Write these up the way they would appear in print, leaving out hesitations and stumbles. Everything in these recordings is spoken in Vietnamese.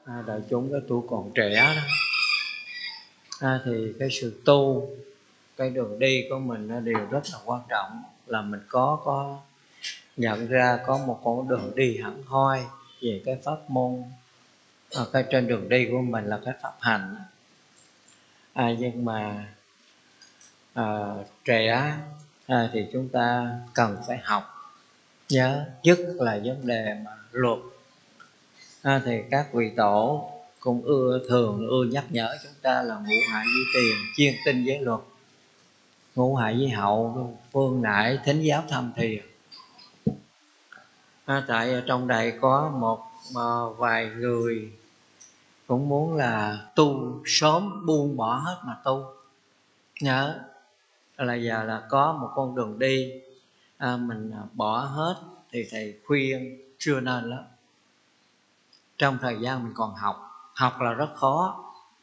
đại chúng cái tuổi còn trẻ đó, thì cái sự tu, cái đường đi của mình nó đều rất là quan trọng, là mình có nhận ra có một con đường đi hẳn hoi về cái pháp môn, cái trên đường đi của mình là cái pháp hành. Nhưng mà trẻ thì chúng ta cần phải học, nhớ nhất là vấn đề mà luật. Thì các vị tổ cũng thường ưa nhắc nhở chúng ta là ngũ hại với tiền, chuyên tinh với luật, ngũ hại với hậu, phương nại thính giáo tham thiền. Tại ở trong đây có một vài người cũng muốn là tu sớm, buông bỏ hết mà tu. Nhớ là giờ là có một con đường đi, mình bỏ hết thì thầy khuyên chưa nên lắm. Trong thời gian mình còn học là rất khó,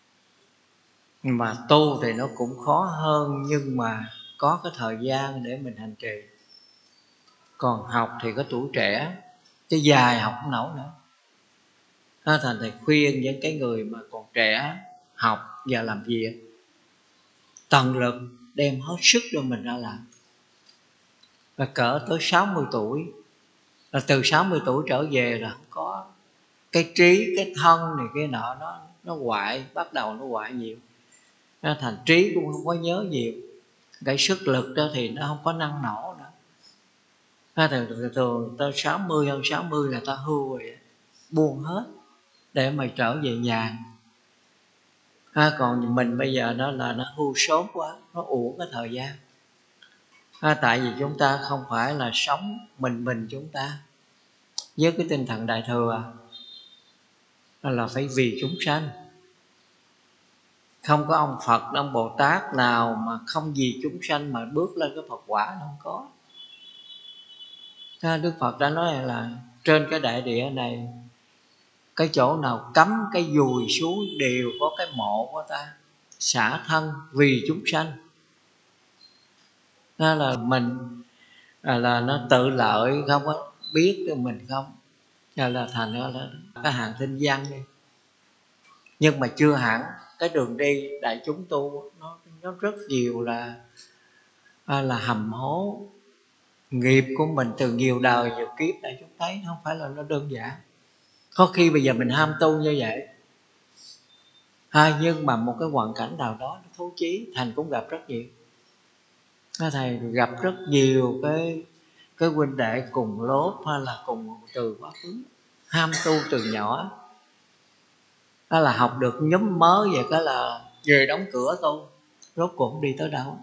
mà tu thì nó cũng khó hơn, nhưng mà có cái thời gian để mình hành trì. Còn học thì có tuổi trẻ, cái dài học không nổi nữa. Thành thầy khuyên những cái người mà còn trẻ học và làm việc tận lực đem hết sức cho mình ra làm. Và cỡ tới 60 tuổi, là từ 60 tuổi trở về là không có cái trí, cái thân này cái nọ, nó hoại, bắt đầu nó hoại nhiều. Nó thành trí cũng không có nhớ nhiều, cái sức lực đó thì nó không có năng nổ nữa. Thường tới 60 hơn 60 là ta hưu rồi, buông hết để mà trở về nhà. Còn mình bây giờ nó là nó hưu sớm quá, nó uổng cái thời gian. Tại vì chúng ta không phải là sống mình chúng ta, với cái tinh thần đại thừa là phải vì chúng sanh. Không có ông Phật, ông Bồ Tát nào mà không vì chúng sanh mà bước lên cái Phật quả, nó không có. Đức Phật đã nói là trên cái đại địa này, cái chỗ nào cắm cái dùi xuống đều có cái mộ của ta, xả thân vì chúng sanh. Đó là mình là nó tự lợi, không có biết cho mình không, là thành ra là cái hàng tinh văn đi. Nhưng mà chưa hẳn, cái đường đi đại chúng tu nó rất nhiều là hầm hố. Nghiệp của mình từ nhiều đời nhiều kiếp này chúng thấy không phải là nó đơn giản. Có khi bây giờ mình ham tu như vậy, nhưng mà một cái hoàn cảnh nào đó nó thấu chí. Thành cũng gặp rất nhiều, thầy gặp rất nhiều cái huynh đệ cùng lớp hay là cùng từ quá khứ, ham tu từ nhỏ, đó là học được nhóm mới vậy, cái là về đóng cửa tu, rốt cuộc không đi tới đâu.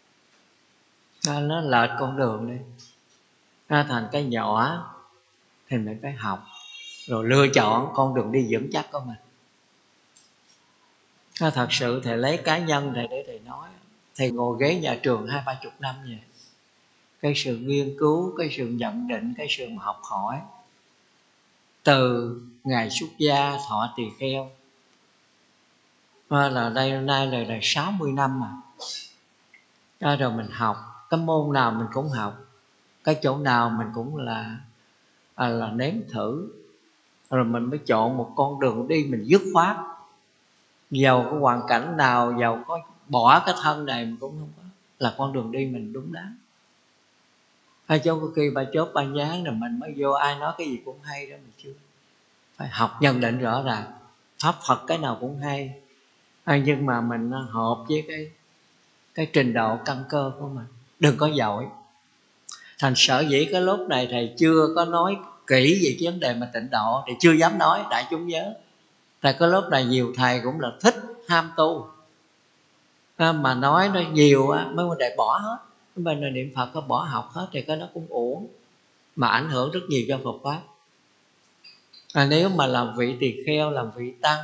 Nó lệch con đường đi. Thành cái nhỏ thì mình phải học, rồi lựa chọn con đường đi vững chắc của mình. Thật sự thầy lấy cá nhân thầy để thầy nói. Thầy ngồi ghế nhà trường 20-30 năm vậy. Cái sự nghiên cứu, cái sự nhận định, cái sự học hỏi, từ ngày xuất gia thọ tỳ kheo, là đây nay là 60 năm mà. Rồi mình học, cái môn nào mình cũng học, cái chỗ nào mình cũng là nếm thử, rồi mình mới chọn một con đường đi mình dứt khoát. Dầu cái hoàn cảnh nào, dầu có bỏ cái thân này mình cũng không có, là con đường đi mình đúng đắn. Hay cho khi ba chốt ba nhán rồi mình mới vô, ai nói cái gì cũng hay đó, mình chưa phải học nhận định rõ ràng. Pháp Phật cái nào cũng hay, nhưng mà mình hợp với cái trình độ căn cơ của mình, đừng có dội. Thành sở dĩ cái lúc này thầy chưa có nói kỹ về cái vấn đề mà tịnh độ, thì chưa dám nói đại chúng nhớ. Tại cái lúc này nhiều thầy cũng là thích ham tu, mà nói nó nhiều mấy vấn đề bỏ hết. Bên này niệm Phật có bỏ học hết thì cái nó cũng uổng, mà ảnh hưởng rất nhiều cho Phật pháp. Nếu mà làm vị tỳ kheo, làm vị tăng,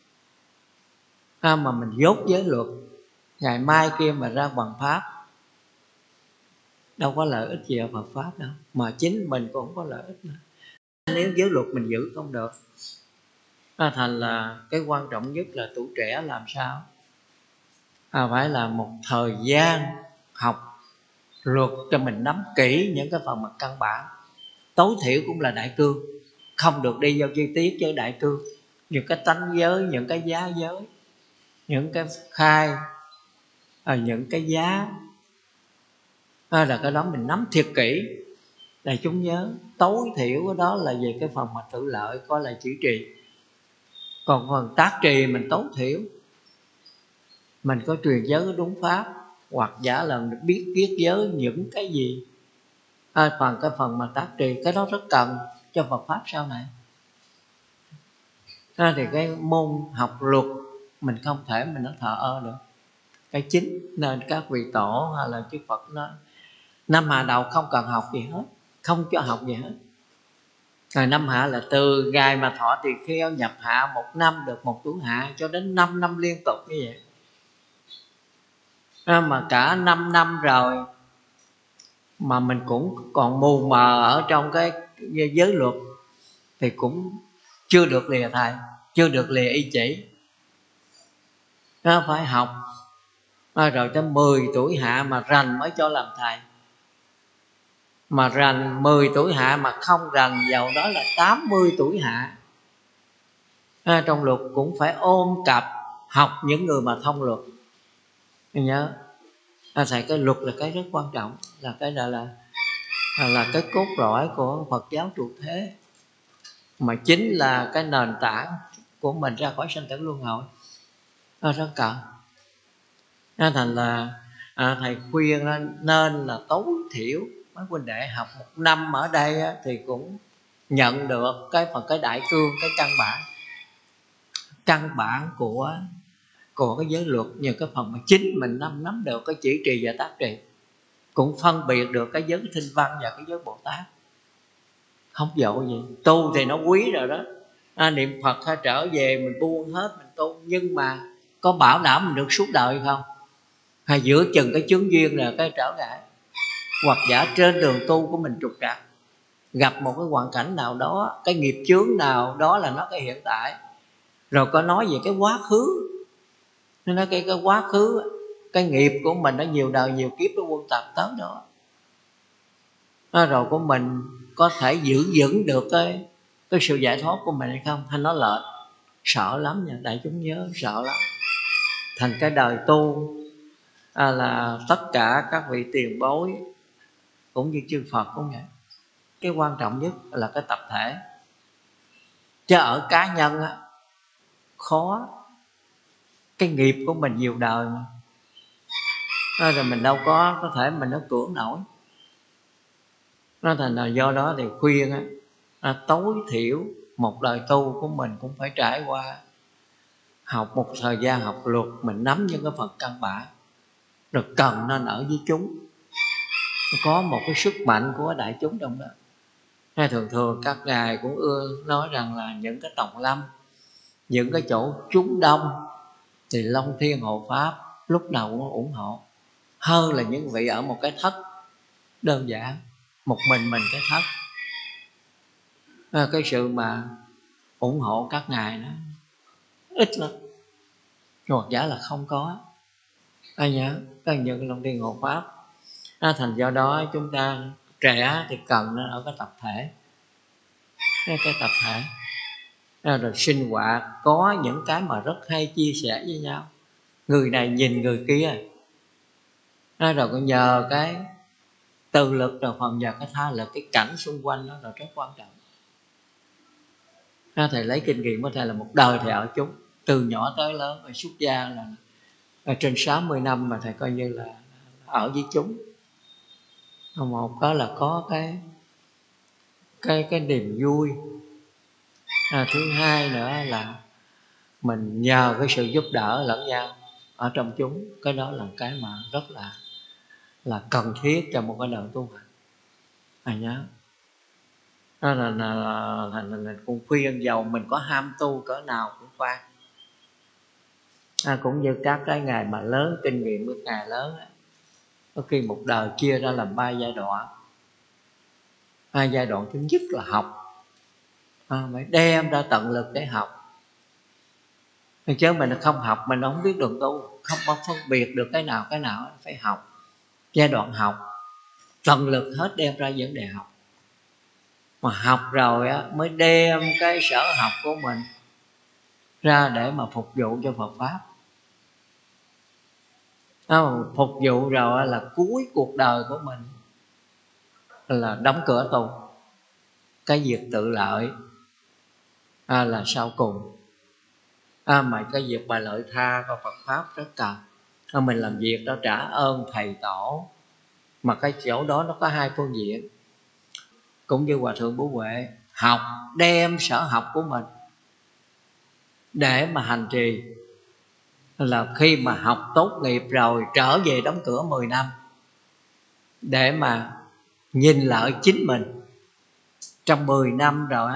mà mình dốt giới luật, ngày mai kia mà ra bằng pháp, đâu có lợi ích gì ở Phật pháp đâu, mà chính mình cũng không có lợi ích nữa. Nếu giới luật mình giữ không được, thành là cái quan trọng nhất là tuổi trẻ làm sao phải là một thời gian học luật cho mình nắm kỹ những cái phần mặt căn bản. Tối thiểu cũng là đại cương, không được đi vào chi tiết với đại cương, những cái tánh giới, những cái giá giới, những cái khai, những cái giá, là cái đó mình nắm thiệt kỹ. Đại chúng nhớ tối thiểu cái đó là về cái phần mà tự lợi, coi là chỉ trì. Còn phần tác trì mình tối thiểu mình có truyền giới cái đúng pháp, hoặc giả là mình biết viết giới những cái gì. Phần cái phần mà tác trì, cái đó rất cần cho Phật pháp sau này. Thì cái môn học luật mình không thể mình nó thờ ơ được. Cái chính nên các vị tổ hay là chư Phật nói năm hạ đầu không cần học gì hết, không cho học gì hết. Rồi năm hạ là từ ngày mà thọ tỳ kheo nhập hạ 1 năm được 1 tuổi hạ, cho đến 5 năm liên tục như vậy. Mà cả 5 năm rồi mà mình cũng còn mù mờ ở trong cái giới luật thì cũng chưa được lìa thầy, chưa được lìa y chỉ. Nó phải học rồi tới 10 tuổi hạ mà rành mới cho làm thầy. Mà rành 10 tuổi hạ mà không rành vào đó là 80 tuổi hạ. Trong luật cũng phải ôm cặp học những người mà thông luật. Mình nhớ thầy, cái luật là cái rất quan trọng, là cái là cái cốt lõi của Phật giáo trụ thế, mà chính là cái nền tảng của mình ra khỏi sanh tử luân hồi. Nó rất cần. Thành là thầy khuyên nên là tối thiểu mấy huynh đệ học 1 năm ở đây thì cũng nhận được cái đại cương, cái căn bản của cái giới luật, như cái phần mà chính mình nắm được cái chỉ trì và tác trì, cũng phân biệt được cái giới thinh văn và cái giới Bồ Tát. Không dội gì, tu thì nó quý rồi đó. Niệm Phật hay trở về mình buông hết mình tu, nhưng mà có bảo đảm mình được suốt đời không? Hay giữa chừng cái chướng duyên là cái trở ngại, hoặc giả trên đường tu của mình trục trặc, gặp một cái hoàn cảnh nào đó, cái nghiệp chướng nào đó là nó cái hiện tại. Rồi có nói về cái quá khứ, nó nói cái quá khứ, cái nghiệp của mình nó nhiều đời nhiều kiếp nó quân tập tới đó. Rồi của mình có thể giữ vững được cái sự giải thoát của mình hay không, hay nó lệch. Sợ lắm nha, đại chúng nhớ, sợ lắm. Thành cái đời tu là tất cả các vị tiền bối cũng như chư Phật cũng vậy, cái quan trọng nhất là cái tập thể. Chứ ở cá nhân khó. Cái nghiệp của mình nhiều đời mà, rồi mình đâu có thể mình nó cưỡng nổi. Nó thành là do đó thì khuyên tối thiểu một đời tu của mình cũng phải trải qua học một thời gian học luật, mình nắm những cái phần căn bản, rồi cần nên ở với chúng, có một cái sức mạnh của đại chúng trong đó. Hay thường các ngài cũng ưa nói rằng là những cái tòng lâm, những cái chỗ chúng đông thì Long Thiên Hộ Pháp lúc nào cũng ủng hộ, hơn là những vị ở một cái thất đơn giản, một mình cái thất. Cái sự mà ủng hộ các ngài nó ít lắm, hoặc giả là không có. Ai nhớ có những Long Thiên Hộ Pháp. Thành do đó chúng ta trẻ thì cần nó ở cái tập thể, cái tập thể. Rồi sinh hoạt có những cái mà rất hay chia sẻ với nhau, người này nhìn người kia. Rồi còn nhờ cái từ lực, rồi phần nhờ cái tha lực, cái cảnh xung quanh đó là rất quan trọng. Thầy lấy kinh nghiệm của thầy là một đời thầy ở chúng, từ nhỏ tới lớn, và xuất gia là trên 60 năm mà thầy coi như là ở với chúng. Một đó là có cái niềm vui. Thứ hai nữa là mình nhờ cái sự giúp đỡ lẫn nhau ở trong chúng. Cái đó là cái mà rất là cần thiết cho một cái đời tu hành. Nhớ đó là cũng khuyên giàu mình có ham tu cỡ nào cũng khoan. Cũng như các cái ngày mà lớn, kinh nghiệm của ngày lớn có khi một đời chia ra làm 3 giai đoạn. Giai đoạn thứ nhất là học, phải đem ra tận lực để học. Chứ mình không học mình không biết đường tu, không có phân biệt được cái nào phải học. Giai đoạn học tận lực hết đem ra vấn đề học, mà học rồi mới đem cái sở học của mình ra để mà phục vụ cho Phật pháp. Phục vụ rồi là cuối cuộc đời của mình là đóng cửa tu. Cái việc tự lợi là sau cùng. Mà cái việc mà lợi tha của Phật pháp rất cần. Mình làm việc đó trả ơn thầy tổ, mà cái chỗ đó nó có hai phương diện. Cũng như Hòa Thượng Bố Huệ, học đem sở học của mình để mà hành trì, là khi mà học tốt nghiệp rồi trở về đóng cửa 10 năm để mà nhìn lại chính mình trong 10 năm rồi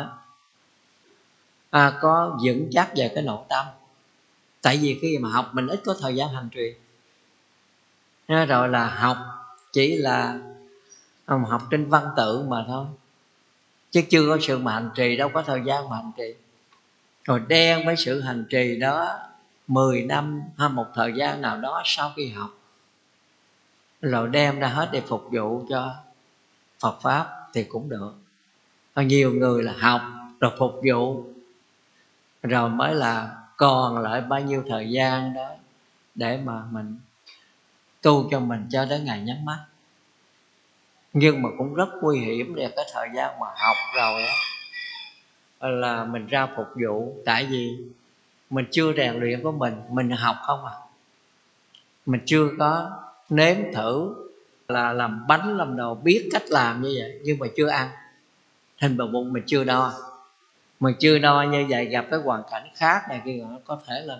có vững chắc về cái nội tâm. Tại vì khi mà học mình ít có thời gian hành trì, rồi là học chỉ là học trên văn tự mà thôi, chứ chưa có sự mà hành trì, đâu có thời gian mà hành trì. Rồi đem với sự hành trì đó 10 năm hay một thời gian nào đó sau khi học, rồi đem ra hết để phục vụ cho Phật pháp thì cũng được. Nhiều người là học rồi phục vụ, rồi mới là còn lại bao nhiêu thời gian đó để mà mình tu cho mình cho đến ngày nhắm mắt. Nhưng mà cũng rất nguy hiểm để cái thời gian mà học rồi đó, là mình ra phục vụ. Tại vì mình chưa rèn luyện của mình học không mình chưa có nếm thử là làm bánh làm đồ, biết cách làm như vậy nhưng mà chưa ăn, thành bụng mình chưa đo. Mình chưa đo như vậy, gặp cái hoàn cảnh khác này kia có thể là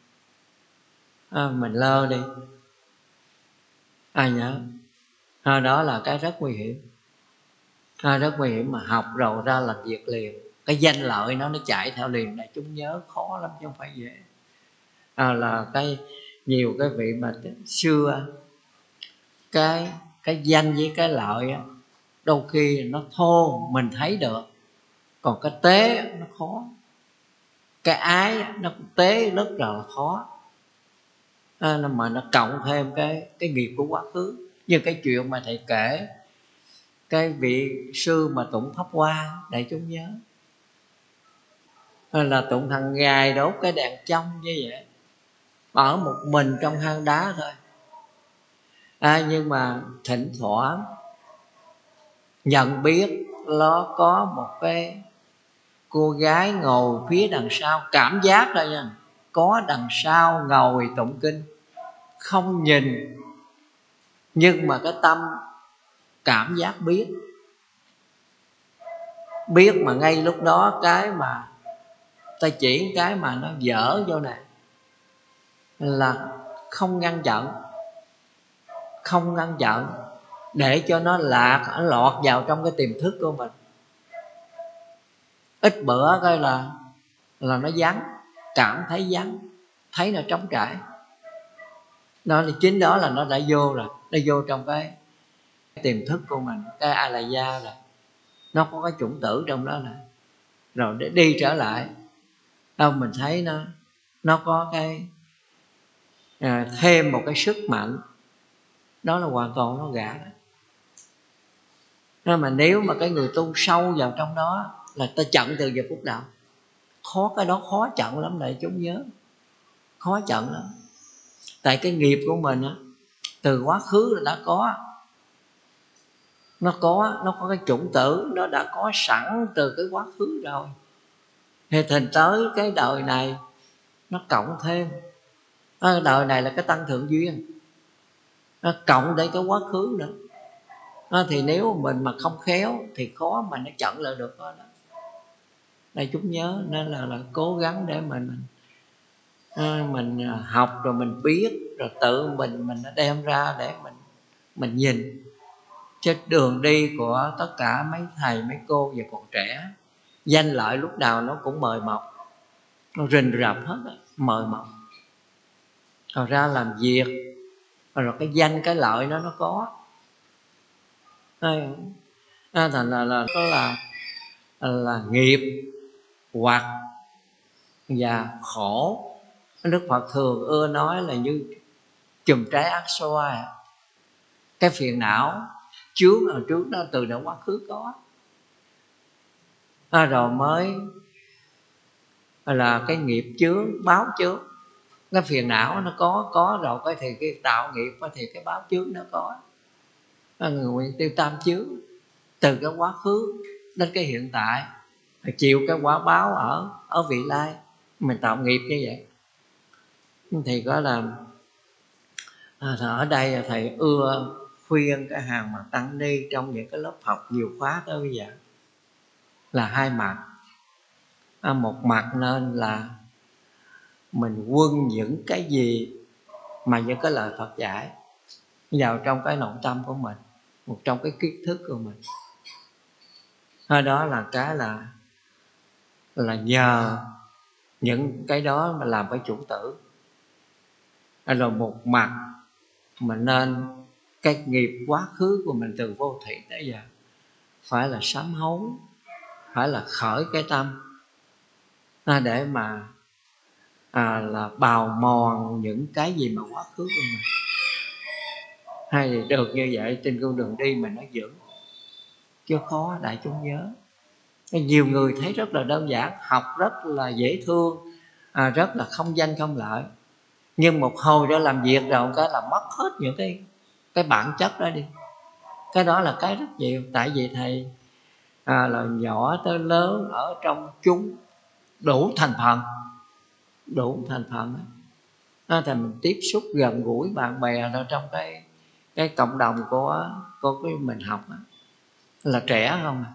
mình lơ đi. Ai nhớ đó là cái rất nguy hiểm. Rất nguy hiểm. Mà học rồi ra làm việc liền, cái danh lợi nó chạy theo liền này, chúng nhớ khó lắm chứ không phải dễ. Là cái nhiều cái vị mà xưa cái danh với cái lợi đôi khi nó thô mình thấy được, còn cái tế nó khó. Cái ái nó tế rất là khó. Mà nó cộng thêm cái nghiệp của quá khứ. Như cái chuyện mà thầy kể, cái vị sư mà tụng Pháp Hoa, để chúng nhớ là tụng hàng ngày đốt cái đèn trong như vậy, ở một mình trong hang đá thôi. Nhưng mà thỉnh thoảng nhận biết nó có một cái cô gái ngồi phía đằng sau, cảm giác thôi nha, có đằng sau ngồi tụng kinh, không nhìn nhưng mà cái tâm cảm giác biết mà ngay lúc đó cái mà ta chỉ cái mà nó dở vô này là không ngăn chặn để cho nó lọt vào trong cái tiềm thức của mình. Ít bữa coi là nó vắng, cảm thấy vắng, thấy là trống trải. Đó thì chính đó là nó đã vô rồi, nó vô trong cái tiềm thức của mình, cái a la gia rồi, nó có cái chủng tử trong đó này. Rồi để đi trở lại đâu mình thấy nó có cái thêm một cái sức mạnh, đó là hoàn toàn nó gã. Nên mà nếu mà cái người tu sâu vào trong đó là ta chặn từ giờ phút đầu. Cái đó khó chặn lắm để chúng nhớ, khó chặn lắm. Tại cái nghiệp của mình từ quá khứ là đã có, nó có cái chủng tử, nó đã có sẵn từ cái quá khứ rồi. Thì thành tới cái đời này nó cộng thêm. Đời này là cái tăng thượng duyên, nó cộng để cái quá khứ nữa. Thì nếu mình mà không khéo thì khó mà nó chặn lại được đó. Đây chúng nhớ, nên là cố gắng để mình học rồi mình biết, rồi tự mình nó đem ra để mình nhìn. Chứ đường đi của tất cả mấy thầy mấy cô và còn trẻ, danh lợi lúc nào nó cũng mời mọc, nó rình rập hết đó, mời mọc. Rồi ra làm việc rồi cái danh cái lợi nó có. Thành là đó là nghiệp hoặc và khổ. Đức Phật thường ưa nói là như chùm trái ác xoa, cái phiền não chướng ở trước đó từ đã quá khứ có. Rồi mới là cái nghiệp chướng báo chướng. Cái phiền não nó có rồi cái thì cái tạo nghiệp thì cái báo chướng nó có. Người nguyện tiêu tam chướng từ cái quá khứ đến cái hiện tại, chịu cái quả báo ở vị lai. Mình tạo nghiệp như vậy thì có là ở đây thầy ưa khuyên cái hàng mà tăng ni trong những cái lớp học nhiều khóa tới bây giờ là hai mặt. Một mặt nên là mình quân những cái gì mà những cái lời Phật dạy vào trong cái nội tâm của mình, trong cái kiến thức của mình. Đó là cái là nhờ những cái đó mà làm cái chủ tử. Rồi một mặt mình nên cái nghiệp quá khứ của mình từ vô thủy tới giờ phải là sám hối, phải là khởi cái tâm để mà là bào mòn những cái gì mà quá khứ của mình. Hay thì được như vậy trên con đường đi mình nó vững, chứ khó đại chúng nhớ. Nhiều người thấy rất là đơn giản, học rất là dễ thương, rất là không danh không lợi, nhưng một hồi đó làm việc rồi cái là mất hết những cái bản chất đó đi. Cái đó là cái rất nhiều. Tại vì thầy là nhỏ tới lớn ở trong chúng đủ thành phần đó. Thì mình tiếp xúc gần gũi bạn bè ở trong cái cộng đồng của cái mình học đó, là trẻ không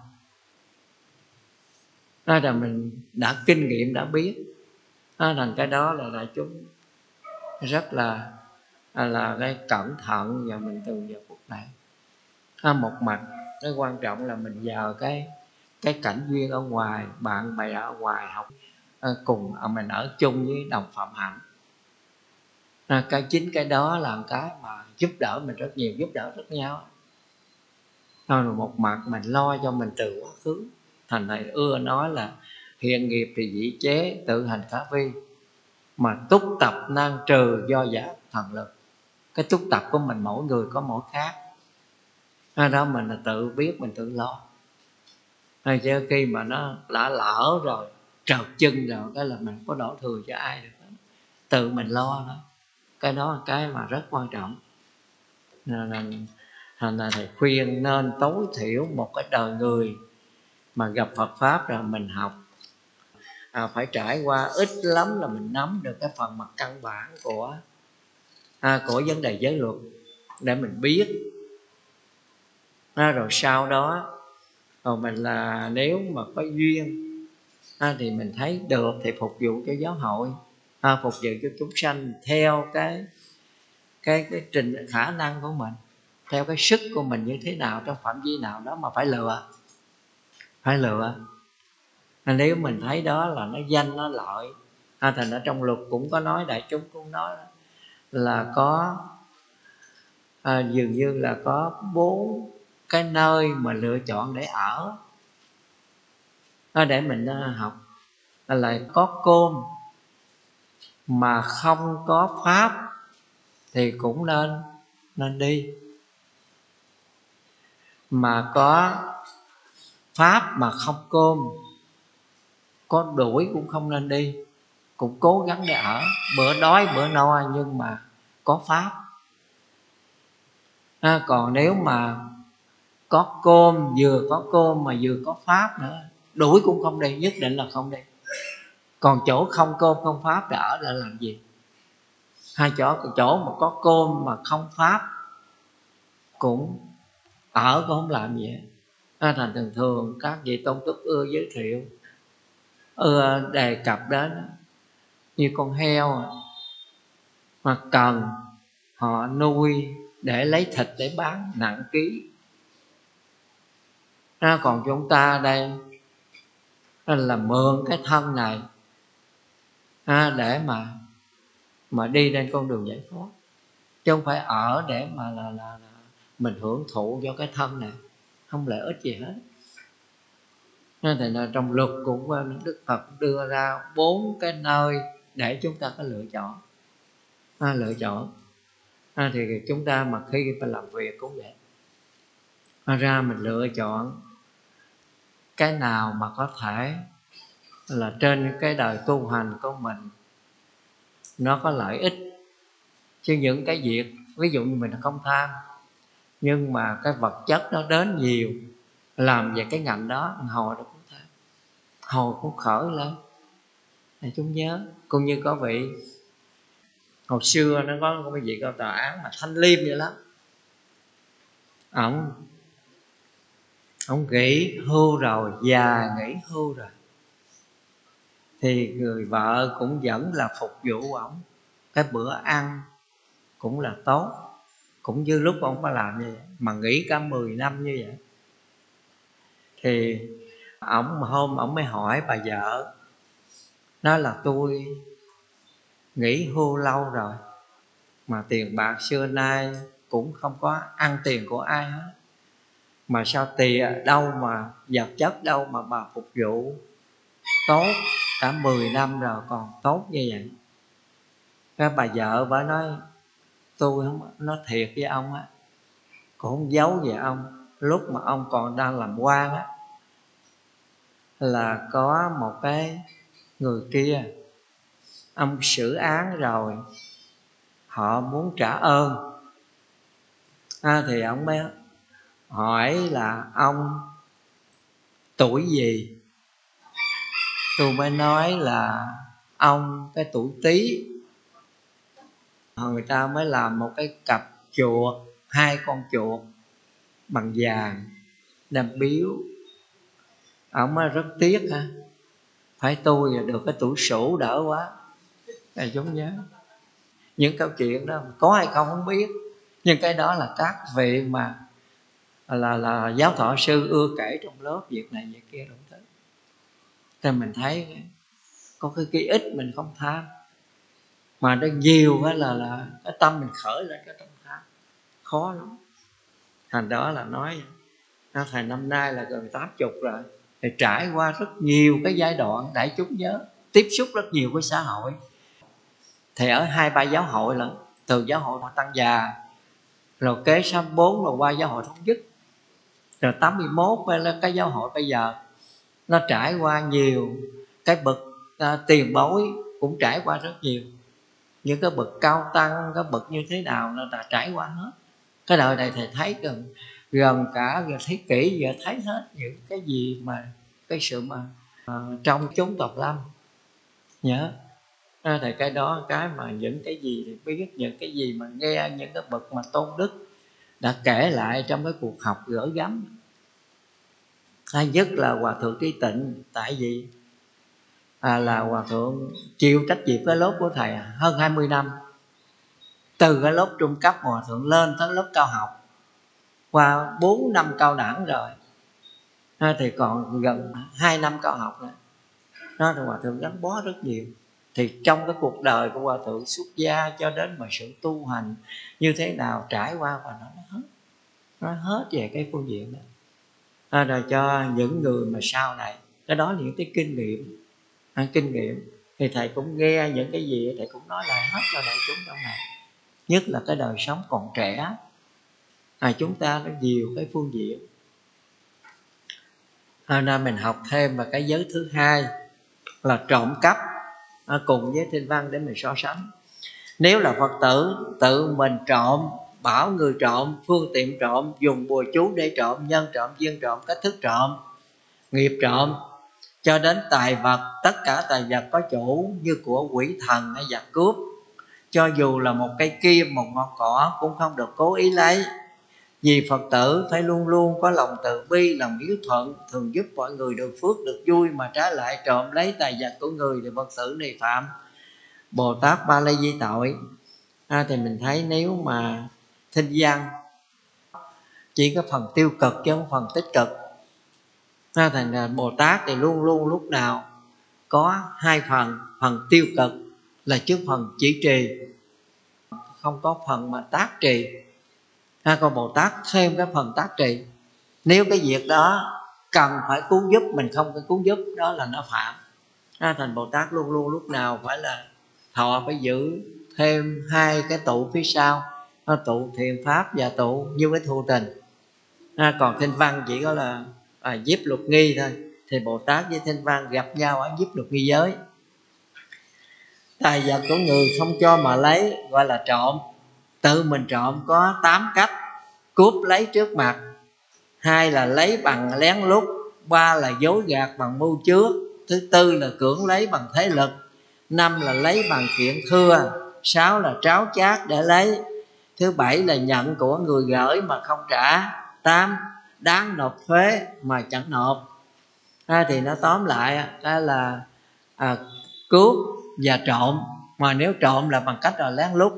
là mình đã kinh nghiệm đã biết thành cái đó là đại chúng rất là cái cẩn thận. Và mình từ giờ phút này một mặt cái quan trọng là mình nhờ cái cảnh duyên ở ngoài, bạn bè ở ngoài học cùng mình ở chung với đồng phạm hạnh. Cái chính cái đó là cái mà giúp đỡ mình rất nhiều, giúp đỡ rất nhau. Rồi một mặt mình lo cho mình từ quá khứ. Thành thầy ưa nói là hiện nghiệp thì dĩ chế, tự hành khả vi, mà túc tập nan trừ do giả thần lực. Cái túc tập của mình mỗi người có mỗi khác. Đó mình là tự biết, mình tự lo. Chứ khi mà nó đã lỡ rồi, trợt chân rồi, cái là mình có đổ thừa cho ai được đó. Tự mình lo đó. Cái đó là cái mà rất quan trọng. Nên là thầy khuyên nên tối thiểu một cái đời người mà gặp Phật Pháp rồi mình học phải trải qua ít lắm là mình nắm được cái phần mặt căn bản của vấn đề giới luật để mình biết. Rồi sau đó rồi mình là nếu mà có duyên thì mình thấy được thì phục vụ cho giáo hội, phục vụ cho chúng sanh theo cái trình khả năng của mình, theo cái sức của mình như thế nào, trong phạm vi nào đó, mà phải lựa. Nếu mình thấy đó là nó danh nó lợi, thành ở trong luật cũng có nói, đại chúng cũng nói là có dường như là có 4 cái nơi mà lựa chọn để ở, để mình học. Là có cơm mà không có pháp thì cũng nên đi, mà có pháp mà không cơm, có đuổi cũng không nên đi, cũng cố gắng để ở, bữa đói bữa no nhưng mà có pháp. Còn nếu mà có cơm, vừa có cơm mà vừa có pháp nữa, đuổi cũng không đi, nhất định là không đi. Còn chỗ không cơm không pháp để ở là làm gì? Hai chỗ mà có cơm mà không pháp cũng ở, cũng không làm gì. Thành thường thường các vị tôn túc ưa giới thiệu, ưa đề cập đến như con heo mà cần họ nuôi để lấy thịt để bán nặng ký. Còn chúng ta đây là mượn cái thân này để mà đi lên con đường giải thoát, chứ không phải ở để mà là mình hưởng thụ cho cái thân này, không lợi ích gì hết. Nên thì là trong luật cũng Đức Phật đưa ra 4 cái nơi để chúng ta có lựa chọn. Thì chúng ta mà khi phải làm việc cũng vậy, ra mình lựa chọn cái nào mà có thể là trên cái đời tu hành của mình nó có lợi ích. Chứ những cái việc ví dụ như mình không tham, nhưng mà cái vật chất nó đến nhiều, làm về cái ngành đó hồi nó cũng tham, hồi cũng khởi lên. Để chúng nhớ, cũng như có vị hồi xưa nó có cái vị cao tòa án mà Thanh Liêm vậy lắm. Ông nghỉ hưu rồi, già nghỉ hưu rồi, thì người vợ cũng vẫn là phục vụ ổng, cái bữa ăn cũng là tốt, cũng như lúc ông có làm như vậy, mà nghỉ cả 10 năm như vậy. Thì hôm ổng mới hỏi bà vợ, nói là tôi nghỉ hưu lâu rồi mà tiền bạc xưa nay cũng không có ăn tiền của ai hết, mà sao tiền đâu mà vật chất đâu mà bà phục vụ tốt cả 10 năm rồi còn tốt như vậy. Cái bà vợ bà nói, tôi không nói thiệt với ông á, cũng không giấu về ông, lúc mà ông còn đang làm quan á, là có một cái người kia, ông xử án rồi, họ muốn trả ơn. Thì ông mới hỏi là ông tuổi gì. Tôi mới nói là ông cái tuổi Tý. Người ta mới làm một cái cặp chuột, 2 con chuột bằng vàng đem biếu. Ông mới rất tiếc ha, phải tôi được cái tuổi Sửu đỡ quá. Này chúng nhớ những câu chuyện đó có hay không biết, nhưng cái đó là các vị mà là giáo thọ sư ưa kể trong lớp, việc này việc kia đủ thứ. Thì mình thấy có cái ít mình không tham, mà nó nhiều là cái tâm mình khởi lên cái tâm tham, khó lắm. Thành đó là nói thầy năm nay là gần 80 rồi, thì trải qua rất nhiều cái giai đoạn, đại chúng nhớ, tiếp xúc rất nhiều với xã hội. Thì ở 2-3 giáo hội lận, từ giáo hội Tăng Già, rồi kế 64 rồi qua giáo hội Thống Nhất, rồi 81 là cái giáo hội bây giờ. Nó trải qua nhiều cái bậc tiền bối, cũng trải qua rất nhiều. Những cái bậc cao tăng, cái bậc như thế nào nó đã trải qua hết. Cái đời này thầy thấy gần cả thế kỷ giờ, thấy hết những cái gì mà cái sự mà trong chúng tộc lâm nhớ. Thì cái đó, cái mà những cái gì thì biết, những cái gì mà nghe những cái bậc mà tôn đức đã kể lại trong cái cuộc học gửi gắm. Hay nhất là Hòa Thượng Trí Tịnh, tại vì là Hòa Thượng chịu trách nhiệm cái lớp của thầy hơn 20 năm. Từ cái lớp trung cấp Hòa Thượng lên tới lớp cao học, qua 4 năm cao đẳng rồi, thì còn gần 2 năm cao học nữa. Nó thì Hòa Thượng gắn bó rất nhiều. Thì trong cái cuộc đời của Hòa Thượng xuất gia cho đến mà sự tu hành như thế nào trải qua, và nó hết về cái phương diện đó. Rồi cho những người mà sau này, cái đó là những cái kinh nghiệm thì thầy cũng nghe những cái gì thầy cũng nói lại hết cho đại chúng trong này. Nhất là cái đời sống còn trẻ, chúng ta nó nhiều cái phương diện. Nên mình học thêm vào cái giới thứ hai là trộm cắp, cùng với Thiên Văn để mình so sánh. Nếu là Phật tử tự mình trộm, bảo người trộm, phương tiện trộm, dùng bùa chú để trộm, nhân trộm, duyên trộm, cách thức trộm, nghiệp trộm, cho đến tài vật, tất cả tài vật có chủ như của quỷ thần hay giặc cướp, cho dù là một cây kim, một ngọn cỏ cũng không được cố ý lấy. Vì Phật tử phải luôn luôn có lòng từ bi, lòng hiếu thuận, thường giúp mọi người được phước được vui, mà trái lại trộm lấy tài vật của người, thì Phật tử này phạm Bồ Tát Ba La Di tội. Thì mình thấy nếu mà thinh văn chỉ có phần tiêu cực chứ không phần tích cực. Thành ra Bồ Tát thì luôn luôn lúc nào có 2 phần. Phần tiêu cực là trước phần chỉ trì, không có phần mà tác trì. Còn Bồ Tát thêm cái phần tác trì. Nếu cái việc đó cần phải cứu giúp, mình không phải cứu giúp, đó là nó phạm. Thành Bồ Tát luôn luôn lúc nào phải là thọ, phải giữ thêm 2 cái tụ phía sau, tụ thiện pháp và tụ như cái thu tình. Còn thinh văn chỉ có là giúp luật nghi thôi. thì Bồ Tát với Thanh Văn gặp nhau ở giúp được nghi giới. Tài vật của người không cho mà lấy gọi là trộm. Tự mình trộm có 8 cách: cướp lấy trước mặt, 2 là lấy bằng lén lút, 3 là dối gạt bằng mưu trước, thứ 4 là cưỡng lấy bằng thế lực, 5 là lấy bằng kiện thưa, 6 là tráo chát để lấy, thứ 7 là nhận của người gửi mà không trả, 8 đáng nộp thuế mà chẳng nộp. Thì nó tóm lại đó là cướp và trộm. Mà nếu trộm là bằng cách là lén lút,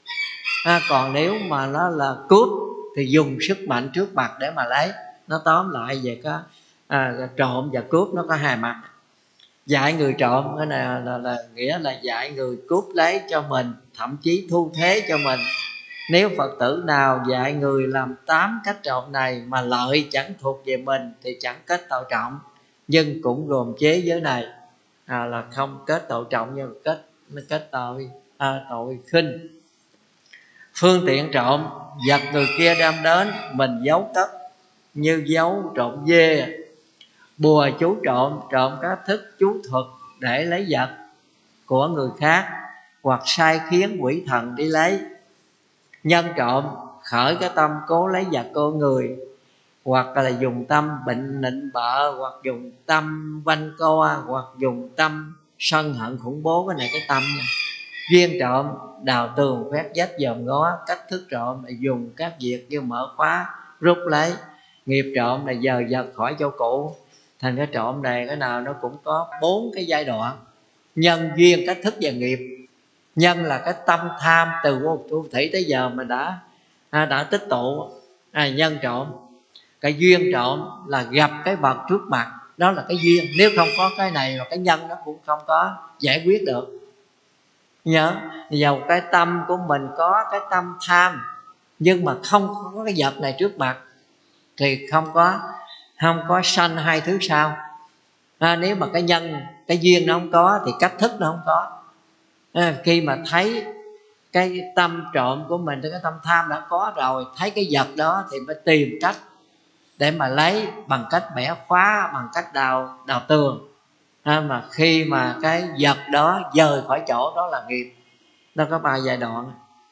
còn nếu mà nó là cướp thì dùng sức mạnh trước mặt để mà lấy. Nó tóm lại về cái trộm và cướp nó có hai mặt. Dạy người trộm cái này là nghĩa là dạy người cướp lấy cho mình, thậm chí thu thế cho mình. Nếu Phật tử nào dạy người làm 8 cách trộm này mà lợi chẳng thuộc về mình thì chẳng kết tội trọng, nhưng cũng gồm chế giới này là không kết tội trọng nhưng kết tội tội khinh. Phương tiện trộm, vật người kia đem đến mình giấu cất, như giấu trộm dê. Bùa chú trộm, trộm các thức chú thuật để lấy vật của người khác, hoặc sai khiến quỷ thần đi lấy. Nhân trộm, khởi cái tâm cố lấy vật của người, hoặc là dùng tâm bệnh nịnh bợ, hoặc dùng tâm vanh co, hoặc dùng tâm sân hận khủng bố. Cái này cái tâm này. Duyên trộm, đào tường khoét vách dòm ngó. Cách thức trộm là dùng các việc như mở khóa, rút lấy. Nghiệp trộm là dời vật khỏi chỗ cũ. Thành cái trộm này cái nào nó cũng có 4 cái giai đoạn: nhân, duyên, cách thức và nghiệp. Nhân là cái tâm tham từ vô tu thủy tới giờ mà đã tích tụ, nhân trộm. Cái duyên trộm là gặp cái vật trước mặt, đó là cái duyên. Nếu không có cái này là cái nhân nó cũng không có giải quyết được. Nhớ, dầu cái tâm của mình có cái tâm tham, nhưng mà không có cái vật này trước mặt thì không có sanh hai thứ sau. Nếu mà cái nhân, cái duyên nó không có thì cách thức nó không có. Khi mà thấy cái tâm trộm của mình thì cái tâm tham đã có rồi, thấy cái vật đó thì mới tìm cách để mà lấy, bằng cách bẻ khóa, bằng cách đào tường. Mà khi mà cái vật đó rời khỏi chỗ đó là nghiệp. Nó có 3 giai đoạn.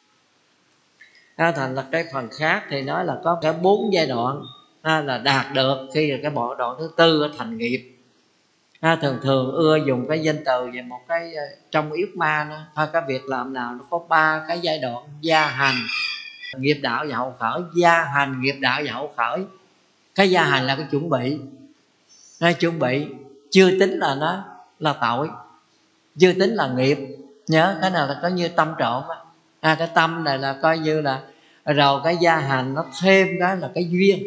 Thành là cái phần khác thì nói là có cả 4 giai đoạn là đạt được. Khi là cái bộ đoạn thứ 4 thành nghiệp. Thường thường ưa dùng cái danh từ về một cái trong yết ma nó, cái việc làm nào nó có 3 cái giai đoạn: gia hành, nghiệp đạo và hậu khởi. Gia hành, nghiệp đạo và hậu khởi. Cái gia hành là cái chuẩn bị. Nó chuẩn bị chưa tính là nó là tội, chưa tính là nghiệp. Nhớ cái nào là có như tâm trộm cái tâm này là coi như là rồi cái gia hành nó thêm cái là cái duyên,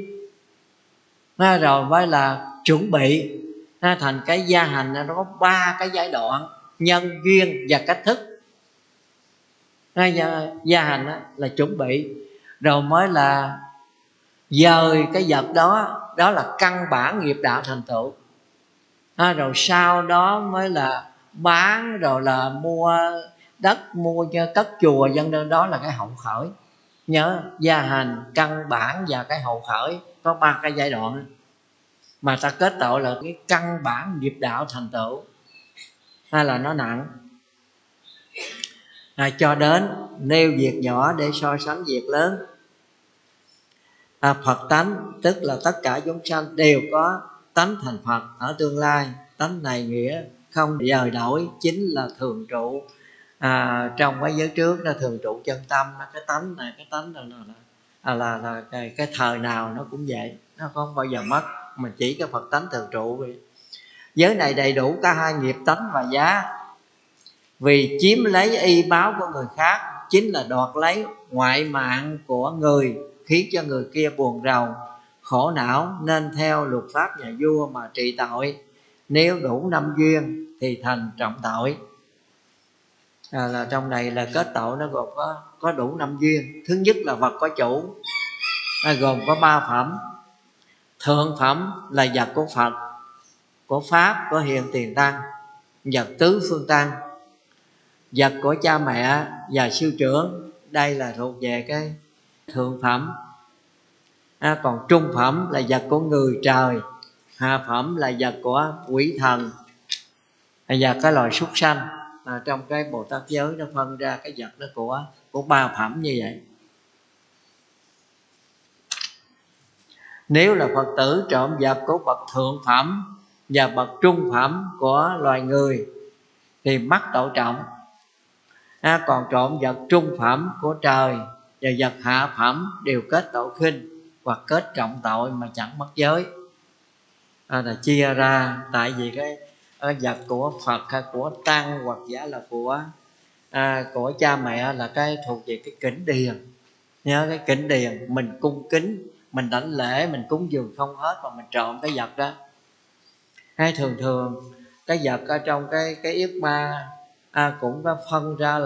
rồi mới là chuẩn bị. Thành cái gia hành nó có 3 cái giai đoạn: nhân, duyên và cách thức. Gia hành là chuẩn bị, rồi mới là dời cái vật đó, đó là căn bản nghiệp đạo thành tựu. Rồi sau đó mới là bán, rồi là mua đất, mua cất chùa dân đơn, đó là cái hậu khởi. Nhớ, gia hành, căn bản và cái hậu khởi có 3 cái giai đoạn. Mà ta kết tội là cái căn bản nghiệp đạo thành tựu hay là nó nặng. Cho đến nêu việc nhỏ để so sánh việc lớn. Phật tánh tức là tất cả chúng sanh đều có tánh thành Phật ở tương lai. Tánh này nghĩa không dời đổi, chính là thường trụ. Trong cái giới trước nó thường trụ chân tâm. Cái tánh này, cái tánh là cái thời nào nó cũng vậy, nó không bao giờ mất, mà chỉ cái Phật tánh thường trụ vậy. Giới này đầy đủ cả 2 nghiệp tánh và giá. Vì chiếm lấy y báo của người khác chính là đoạt lấy ngoại mạng của người, khiến cho người kia buồn rầu, khổ não, nên theo luật pháp nhà vua mà trị tội. Nếu đủ 5 duyên thì thành trọng tội. Là trong này là kết tội nó gồm có đủ 5 duyên. Thứ nhất là vật có chủ, gồm có 3 phẩm. Thượng phẩm là vật của Phật, của Pháp, của Hiện Tiền Tăng, vật tứ phương tăng. Vật của cha mẹ và sư trưởng, đây là thuộc về cái thượng phẩm. Còn trung phẩm là vật của người trời, hạ phẩm là vật của quỷ thần và cái loài súc sanh. Trong cái Bồ Tát giới nó phân ra cái vật đó của ba phẩm như vậy. Nếu là Phật tử trộm vật của bậc thượng phẩm và bậc trung phẩm của loài người thì mắc tội trọng. Còn trộm vật trung phẩm của trời và vật hạ phẩm đều kết tội khinh hoặc kết trọng tội mà chẳng mắc giới. Là chia ra tại vì cái vật của Phật hay của tăng hoặc giả là của cha mẹ là cái thuộc về cái kính điền. Nhớ cái kính điền mình cung kính, mình đảnh lễ, mình cúng dường không hết mà mình trộm cái vật đó. Hay thường thường cái vật ở trong cái yết ma cũng có phân ra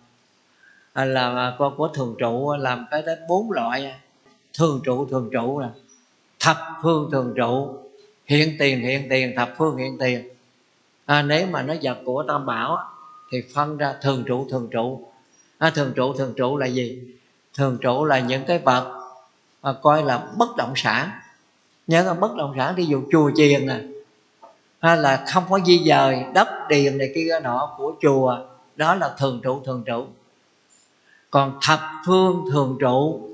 làm của thường trụ, làm cái đó 4 loại. Thường trụ là thập phương thường trụ, hiện tiền, thập phương hiện tiền. Nếu mà nó vật của Tam Bảo thì phân ra thường trụ. Thường trụ là gì? Thường trụ là những cái vật coi là bất động sản. Nhớ là bất động sản, ví dụ chùa chiền nè, là không có di dời đất điền này kia nọ của chùa, đó là thường trụ. Còn thập phương thường trụ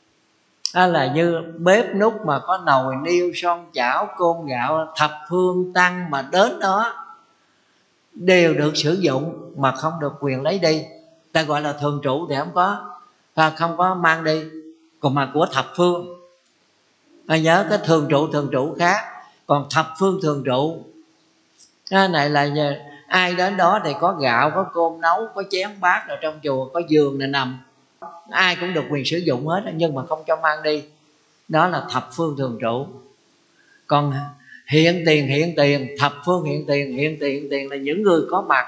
là như bếp núc mà có nồi niêu son chảo côn gạo, thập phương tăng mà đến đó đều được sử dụng mà không được quyền lấy đi, ta gọi là thường trụ thì không có mang đi. Còn mà của thập phương, nhớ cái thường trụ khác, còn thập phương thường trụ này là ai đến đó thì có gạo, có cơm nấu, có chén bát ở trong chùa, có giường này nằm, ai cũng được quyền sử dụng hết, nhưng mà không cho mang đi. Đó là thập phương thường trụ. Còn hiện tiền, thập phương hiện tiền là những người có mặt,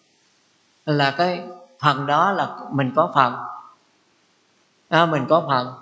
là cái phần đó là mình có phần. Mình có phần.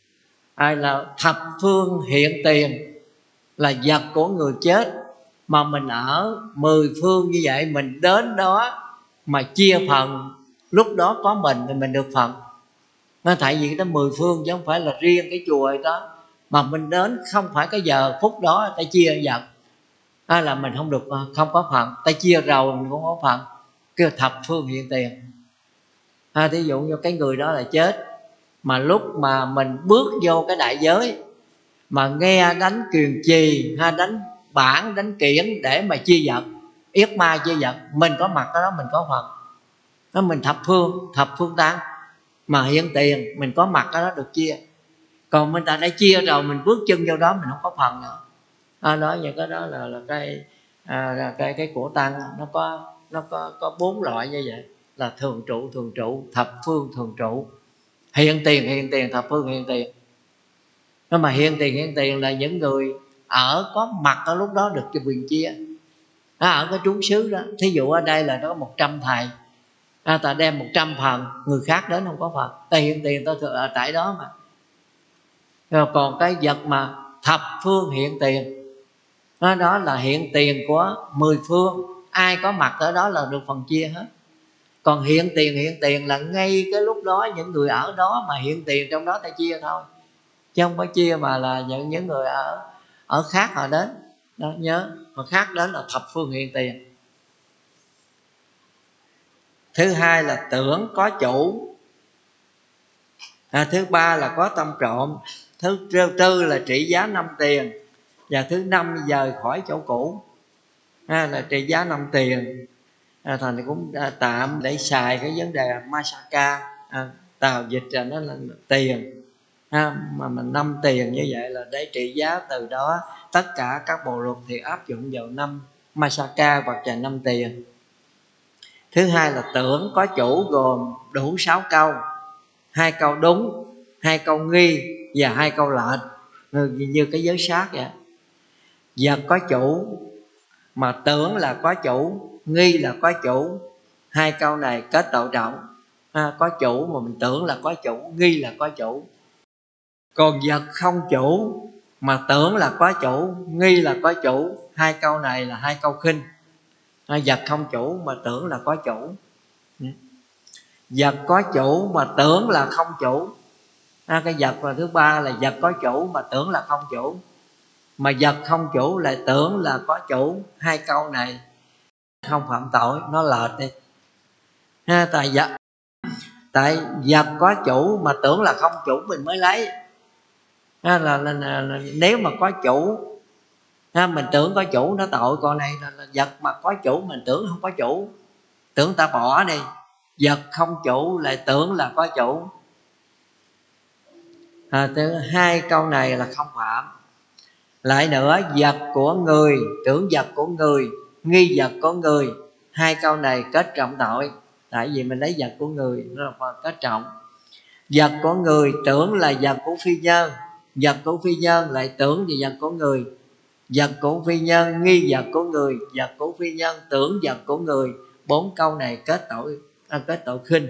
Là thập phương hiện tiền là vật của người chết mà mình ở 10 phương như vậy, mình đến đó mà chia phần, lúc đó có mình thì mình được phần. Tại vì nó 10 phương chứ không phải là riêng cái chùa đó, mà mình đến không phải cái giờ phút đó ta chia vật là mình không có phần. Ta chia rồi mình cũng có phần, kêu thập phương hiện tiền. Thí dụ như cái người đó là chết, mà lúc mà mình bước vô cái đại giới mà nghe đánh kiền trì đánh bản, đánh kiển để mà chia vật, yết ma chia vật, mình có mặt đó mình có phần. Đó mình thập phương tăng mà hiện tiền, mình có mặt đó được chia. Còn mình ta đã chia rồi, mình bước chân vô đó mình không có phần nữa. Đó vậy cái đó là cái của tăng nó có 4 loại như vậy, là thường trụ, thập phương thường trụ, hiện tiền, thập phương hiện tiền. Nó mà hiện tiền là những người có mặt ở lúc đó được cho quyền chia. Ở cái trú xứ đó, thí dụ ở đây là nó có 100 thầy, ta đem 100 phần, người khác đến không có phần, ta hiện tiền ta ở tại đó mà. Rồi còn cái vật mà thập phương hiện tiền, đó là hiện tiền của 10 phương, ai có mặt ở đó là được phần chia hết. Còn hiện tiền là ngay cái lúc đó những người ở đó mà hiện tiền trong đó ta chia thôi, chứ không có chia mà là những người ở khác họ đến đó. Nhớ họ khác đến là thập phương hiện tiền. Thứ hai là tưởng có chủ. Thứ ba là có tâm trộm. Thứ tư là trị giá 5 tiền. Và thứ năm rời khỏi chỗ cũ, là trị giá 5 tiền. Thành cũng tạm để xài cái vấn đề Masaka, tàu dịch ra nó là tiền. Mà mình 5 tiền như vậy là để trị giá, từ đó tất cả các bộ luật thì áp dụng vào 5 Masaka hoặc là 5 tiền. Thứ hai là tưởng có chủ gồm đủ 6 câu, 2 câu đúng, 2 câu nghi và 2 câu lệch, như cái giới sát vậy. Vật có chủ mà tưởng là có chủ, nghi là có chủ, 2 câu này kết tội trọng. Có chủ mà mình tưởng là có chủ, nghi là có chủ. Còn vật không chủ mà tưởng là có chủ, nghi là có chủ, 2 câu này là 2 câu khinh. Vật không chủ mà tưởng là có chủ, vật có chủ mà tưởng là không chủ. Cái vật và thứ ba là vật có chủ mà tưởng là không chủ. mà vật không chủ lại tưởng là có chủ. Hai câu này không phạm tội, nó lệch đi ha. Tại vật có chủ mà tưởng là không chủ mình mới lấy ha, là nếu mà có chủ ha, mình tưởng có chủ nó tội. Còn này là vật mà có chủ mình tưởng không có chủ, tưởng ta bỏ đi. Vật không chủ lại tưởng là có chủ. Hai câu này là không phạm. Lại nữa, vật của người, tưởng vật của người, nghi vật của người, hai câu này kết trọng tội. Tại vì mình lấy vật của người nó là kết trọng. Vật của người tưởng là vật của phi nhân, vật của phi nhân lại tưởng về vật của người. Vật của phi nhân nghi vật của người, vật của phi nhân tưởng vật của người. Bốn câu này kết tội khinh.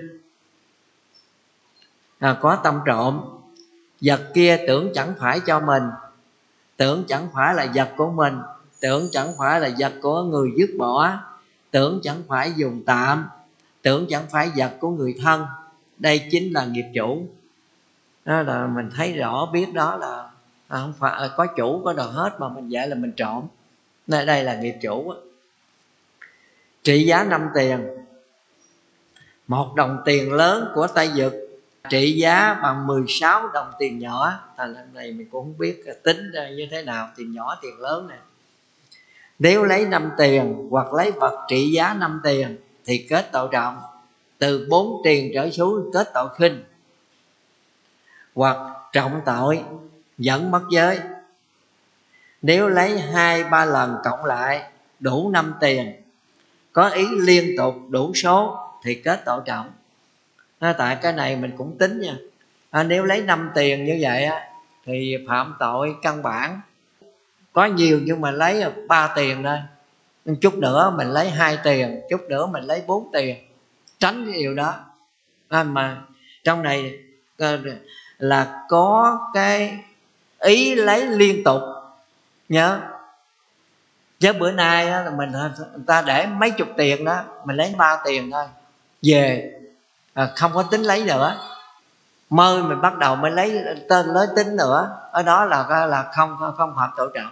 Có tâm trộm. Vật kia tưởng chẳng phải cho mình, tưởng chẳng phải là vật của mình, tưởng chẳng phải là vật của người dứt bỏ, tưởng chẳng phải dùng tạm, tưởng chẳng phải vật của người thân. Đây chính là nghiệp chủ. Đó là mình thấy rõ biết đó là không phải có chủ có đồ hết, mà mình dạy là mình trộm. Đây là nghiệp chủ. Trị giá 5 tiền. Một đồng tiền lớn của Tây Vực trị giá bằng 16 đồng tiền nhỏ. Lần này mình cũng không biết tính ra như thế nào, tiền nhỏ tiền lớn này. Nếu lấy 5 tiền hoặc lấy vật trị giá 5 tiền thì kết tội trọng. Từ 4 tiền trở xuống kết tội khinh. Hoặc trọng tội dẫn mất giới. Nếu lấy 2-3 lần cộng lại đủ 5 tiền, có ý liên tục đủ số thì kết tội trọng. Tại cái này mình cũng tính nha. Nếu lấy 5 tiền như vậy thì phạm tội căn bản. Có nhiều nhưng mà lấy 3 tiền thôi, chút nữa mình lấy 2 tiền, chút nữa mình lấy 4 tiền, tránh cái điều đó. Mà trong này là có cái ý lấy liên tục nhớ. Chứ bữa nay là người ta để mấy chục tiền đó, mình lấy 3 tiền thôi về, không có tính lấy nữa. Mới mình bắt đầu mới lấy tên lấy tính nữa, ở đó là không phạm tội trọng.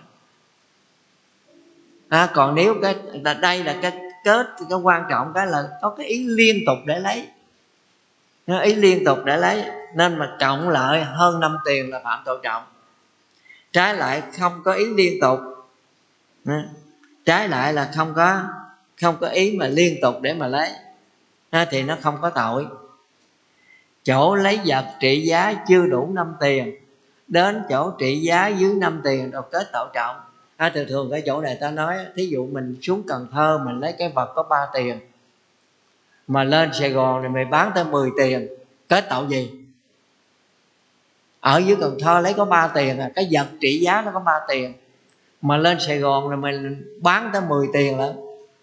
Còn nếu đây là cái kết, cái quan trọng cái là có cái ý liên tục để lấy, ý liên tục để lấy, nên mà trọng lại hơn 5 tiền là phạm tội trọng. Trái lại không có ý liên tục, trái lại là không có ý mà liên tục để mà lấy thì nó không có tội. Chỗ lấy vật trị giá chưa đủ 5 tiền đến chỗ trị giá dưới 5 tiền rồi kết tội trọng. Thường cái chỗ này ta nói, thí dụ mình xuống Cần Thơ mình lấy cái vật có 3 tiền, mà lên Sài Gòn thì mình bán tới 10 tiền, kết tội gì? Ở dưới Cần Thơ lấy có 3 tiền cái vật trị giá nó có 3 tiền, mà lên Sài Gòn rồi mình bán tới 10 tiền lận,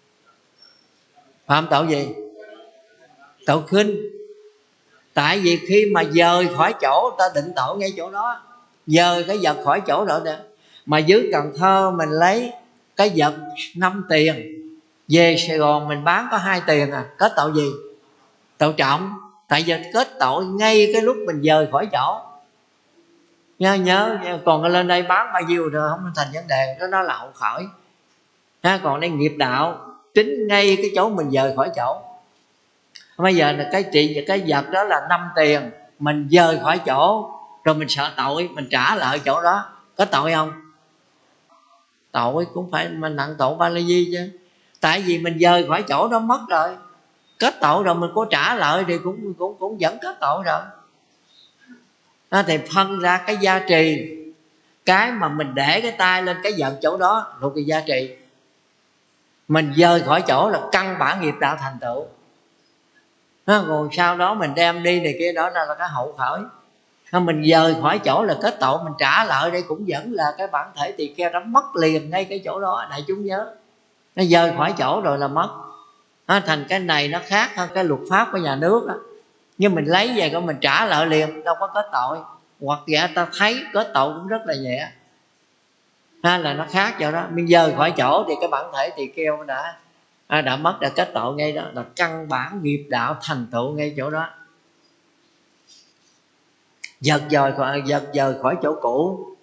phạm tội gì? Tội khinh. Tại vì khi mà dời khỏi chỗ, ta định tội ngay chỗ đó, dời cái vật khỏi chỗ đó nè. Mà dưới Cần Thơ mình lấy cái vật 5 tiền, về Sài Gòn mình bán có 2 tiền kết tội gì? Tội trọng. Tại vì kết tội ngay cái lúc mình dời khỏi chỗ. Nhớ còn lên đây bán bao nhiêu rồi không thành vấn đề, đó là hậu khởi. Còn đây nghiệp đạo tính ngay cái chỗ mình dời khỏi chỗ. Bây giờ là cái vật đó là 5 tiền, mình dời khỏi chỗ rồi mình sợ tội, mình trả lại chỗ đó, có tội không? Tội cũng phải mình nặng tội ba la di chứ. Tại vì mình dời khỏi chỗ đó mất rồi, kết tội rồi, mình có trả lại thì cũng vẫn kết tội rồi. Thì phân ra cái gia trì, cái mà mình để cái tay lên cái vật chỗ đó thuộc về gia trì. Mình dời khỏi chỗ là căn bản nghiệp đạo thành tựu. Còn sau đó mình đem đi này kia đó là cái hậu khởi. Mình dời khỏi chỗ là kết tội, mình trả lại đây cũng vẫn là cái bản thể tỳ kheo đó mất liền ngay cái chỗ đó. Đại chúng nhớ, nó dời khỏi chỗ rồi là mất. Thành cái này nó khác hơn cái luật pháp của nhà nước đó. Nhưng mình lấy về mình trả lại liền, đâu có kết tội. Hoặc giả ta thấy kết tội cũng rất là nhẹ, là nó khác chỗ đó. Mình dời khỏi chỗ thì cái bản thể tỳ kheo đã mất, đã kết tội ngay đó, là căn bản nghiệp đạo thành tựu ngay chỗ đó. Giật dời khỏi chỗ cũ,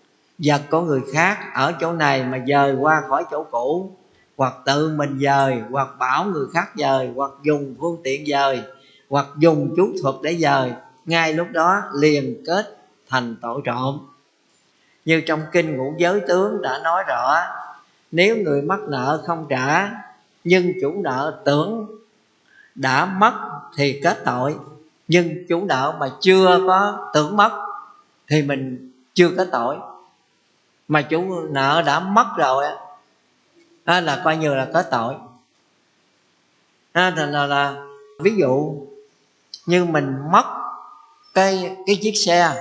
vật của người khác ở chỗ này mà dời qua khỏi chỗ cũ, hoặc tự mình dời, hoặc bảo người khác dời, hoặc dùng phương tiện dời, hoặc dùng chú thuật để dời, ngay lúc đó liền kết thành tội trộm. Như trong kinh Ngũ Giới Tướng đã nói rõ, nếu người mắc nợ không trả nhưng chủ nợ tưởng đã mất thì kết tội, nhưng chủ nợ mà chưa có tưởng mất thì mình chưa kết tội, mà chủ nợ đã mất rồi là coi như là kết tội. Thành là ví dụ như mình mất cái chiếc xe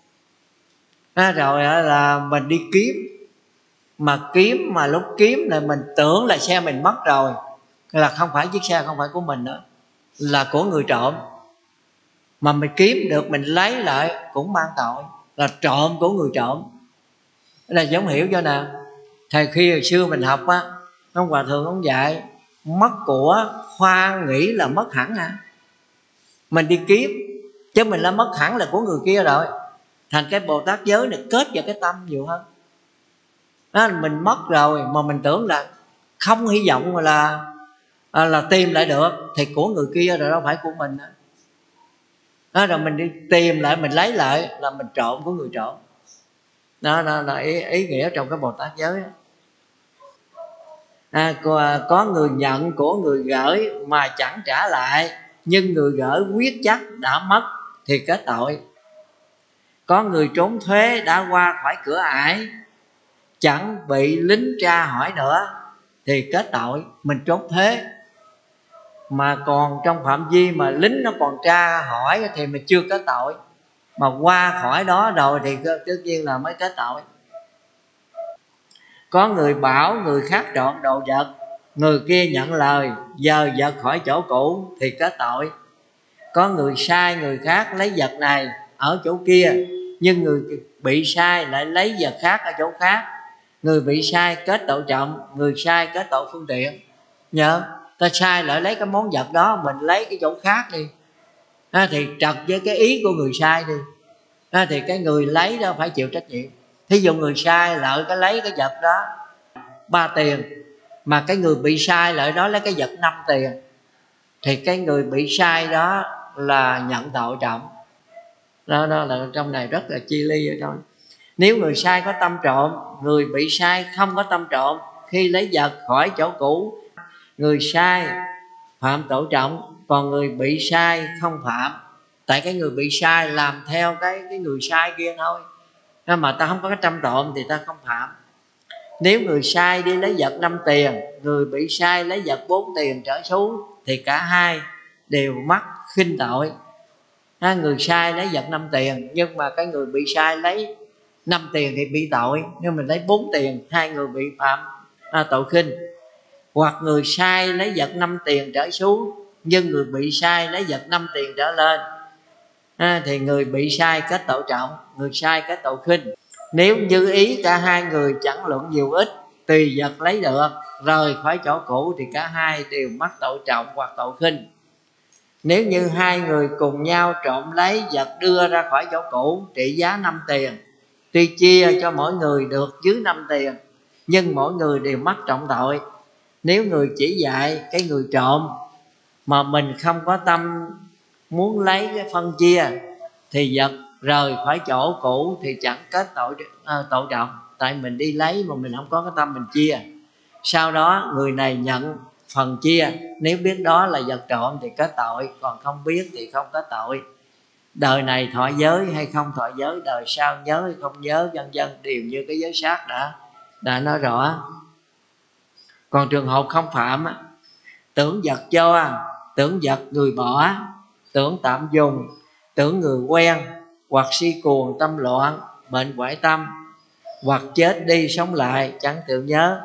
rồi là mình đi kiếm, mà lúc kiếm là mình tưởng là xe mình mất rồi, là không phải chiếc xe không phải của mình nữa, là của người trộm, mà mình kiếm được mình lấy lại cũng mang tội, là trộm của người trộm. Là giống hiểu cho nào. Thầy khi hồi xưa mình học á, ông hòa thượng ông dạy mất của khoan nghĩ là mất hẳn mình đi kiếm, chứ mình đã mất hẳn là của người kia rồi. Thành cái Bồ Tát giới này kết vào cái tâm nhiều hơn đó, mình mất rồi mà mình tưởng là không hy vọng là tìm lại được, thì của người kia rồi đâu phải của mình đó, rồi mình đi tìm lại mình lấy lại là mình trộm của người trộm. Đó là ý nghĩa trong cái Bồ Tát giới có người nhận của người gửi mà chẳng trả lại, nhưng người gửi quyết chắc đã mất thì kết tội. Có người trốn thuế đã qua khỏi cửa ải, chẳng bị lính tra hỏi nữa thì kết tội. Mình trốn thuế mà còn trong phạm vi mà lính nó còn tra hỏi thì mình chưa kết tội, mà qua khỏi đó rồi thì tất nhiên là mới kết tội. Có người bảo người khác trộm đồ vật, người kia nhận lời dời vật khỏi chỗ cũ thì kết tội. Có người sai người khác lấy vật này ở chỗ kia, nhưng người bị sai lại lấy vật khác ở chỗ khác, người bị sai kết tội trộm, người sai kết tội phương tiện. Nhớ ta sai lại lấy cái món vật đó, mình lấy cái chỗ khác đi thì trật với cái ý của người sai đi thì cái người lấy đó phải chịu trách nhiệm. Thí dụ người sai lợi cái lấy cái vật đó 3 tiền, mà cái người bị sai lại đó lấy cái vật 5 tiền, thì cái người bị sai đó là nhận tội trọng. Đó là trong này rất là chi ly ở trong. Nếu người sai có tâm trộm, người bị sai không có tâm trộm, khi lấy vật khỏi chỗ cũ, người sai phạm tội trọng, còn người bị sai không phạm. Tại cái người bị sai làm theo cái người sai kia thôi, mà ta không có cái tâm trộm thì ta không phạm. Nếu người sai đi lấy vật 5 tiền, người bị sai lấy vật 4 tiền trở xuống, thì cả hai đều mắc khinh tội. Người sai lấy vật 5 tiền, nhưng mà cái người bị sai lấy 5 tiền thì bị tội, nhưng mình lấy 4 tiền, hai người bị phạm tội khinh. Hoặc người sai lấy vật 5 tiền trở xuống, nhưng người bị sai lấy vật 5 tiền trở lên thì người bị sai kết tội trọng, người sai kết tội khinh. Nếu như ý cả hai người chẳng luận nhiều ít, tùy vật lấy được rời khỏi chỗ cũ, thì cả hai đều mắc tội trọng hoặc tội khinh. Nếu như hai người cùng nhau trộm lấy vật đưa ra khỏi chỗ cũ trị giá 5 tiền, tuy chia cho mỗi người được dưới 5 tiền, nhưng mỗi người đều mắc trọng tội. Nếu người chỉ dạy cái người trộm mà mình không có tâm muốn lấy cái phân chia, thì vật rời khỏi chỗ cũ thì chẳng kết tội trọng. Tại mình đi lấy mà mình không có cái tâm mình chia. Sau đó người này nhận phần chia, nếu biết đó là vật trộm thì kết tội, còn không biết thì không kết tội. Đời này thọ giới hay không thọ giới, đời sau nhớ hay không nhớ, vân vân, đều như cái giới sát đã nói rõ. Còn trường hợp không phạm, tưởng vật cho, tưởng vật người bỏ, tưởng tạm dùng, tưởng người quen, hoặc si cuồng tâm loạn, bệnh quải tâm, hoặc chết đi sống lại chẳng tự nhớ,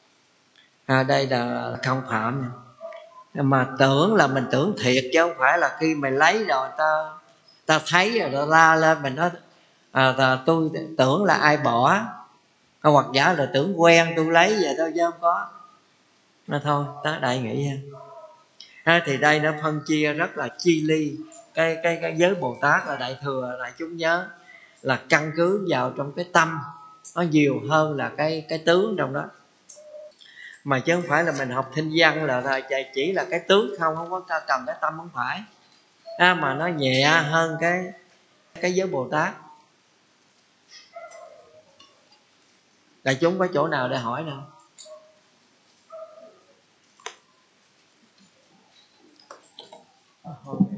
đây là không phạm. Mà tưởng là mình tưởng thiệt, chứ không phải là khi mày lấy rồi ta thấy rồi ta la lên mình nói tôi tưởng là ai bỏ, hoặc giả là tưởng quen tôi lấy vậy thôi chứ không có. Thôi ta đại nghĩ thì đây nó phân chia rất là chi ly. Cái giới Bồ Tát là đại thừa đại chúng nhớ là căn cứ vào trong cái tâm nó nhiều hơn là cái tướng trong đó. Mà chứ không phải là mình học thinh văn là chỉ là cái tướng không, không có cần cái tâm, không phải. Mà nó nhẹ hơn cái giới Bồ Tát. Đại chúng có chỗ nào để hỏi đâu? Thôi